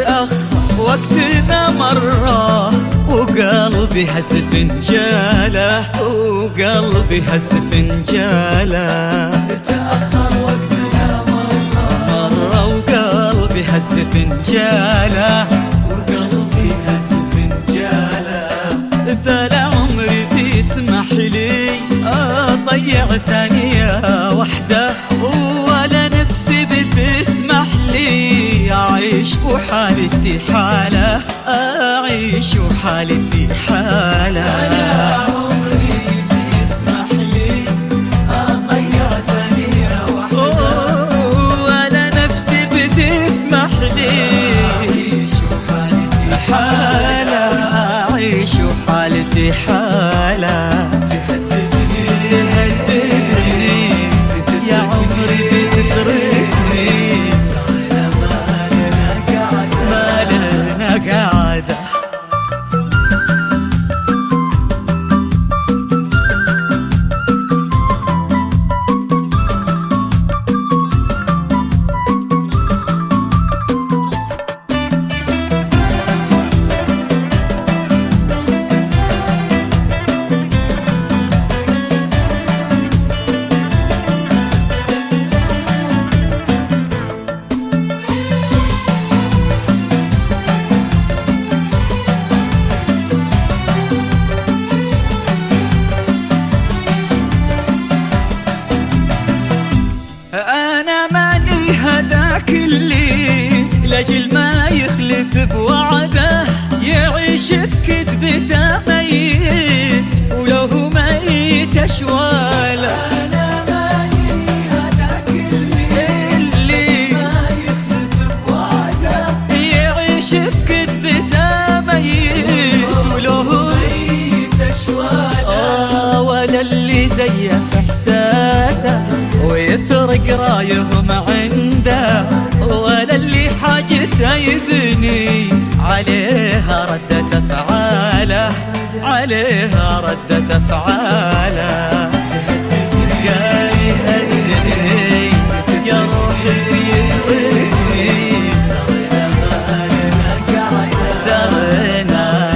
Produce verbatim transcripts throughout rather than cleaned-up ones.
تأخر وقتنا مرة وقلبي هز فنجاله وقلبي هز فنجاله تأخر وقتنا مرة مرة وقلبي هز فنجاله وقلبي هز فنجاله. فلا عمري تسمح لي أضيع ثانية وحدة ولا نفسي بتسمح لي أعيش وحالتي حالة أعيش وحالتي حالة. فلا عمري تسمح لي أضيع ثانية وحدة ولا نفسي بتسمح لي أعيش وحالتي حالة أعيش وحالتي حالة. تهددني يا عمري تتركني صايرة ما لنا قعدة ما لنا قعدة. أنا ماني هذاك اللي لجل ما يخلف بوعده يعيش بكذبته ميت ولو هو ميت أشواله. أنا ماني هذاك اللي اللي ما يخلف بوعده يعيش بكذبته ميت ولو هو ميت أشواله. آه ولا اللي زيف إحساسه ويفرق رايهم عنده ولا اللي حاجته يبني عليها ردة أفعاله عليها ردة أفعاله. قال يهدني يا روحي يهدني صايرة ما لنا قعدة سرنا.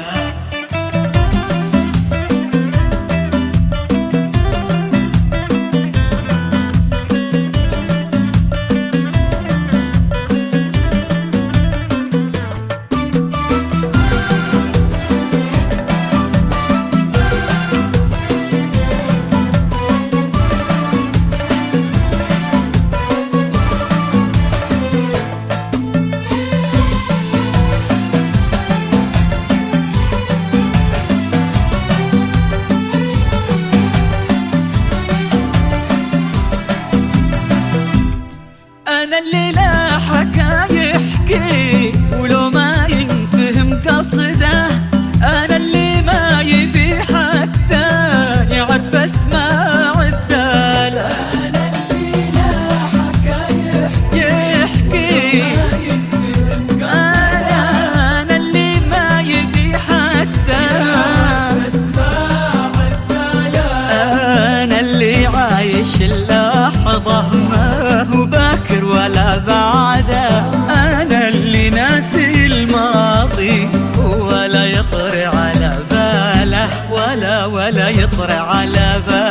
أنا اللي لا حكى يحكي ولو ما ينفهم قصده أنا اللي ما يبي حتى يعرف اسمع الدالة. أنا اللي لا حكى يحكي ما ينفهم قصده أنا اللي ما يبي حتى أسماع الدالة. أنا اللي عايش اللحظة ما هو باكر ولا بعده أنا اللي ناسي الماضي ولا يطري على باله ولا ولا يطري على باله.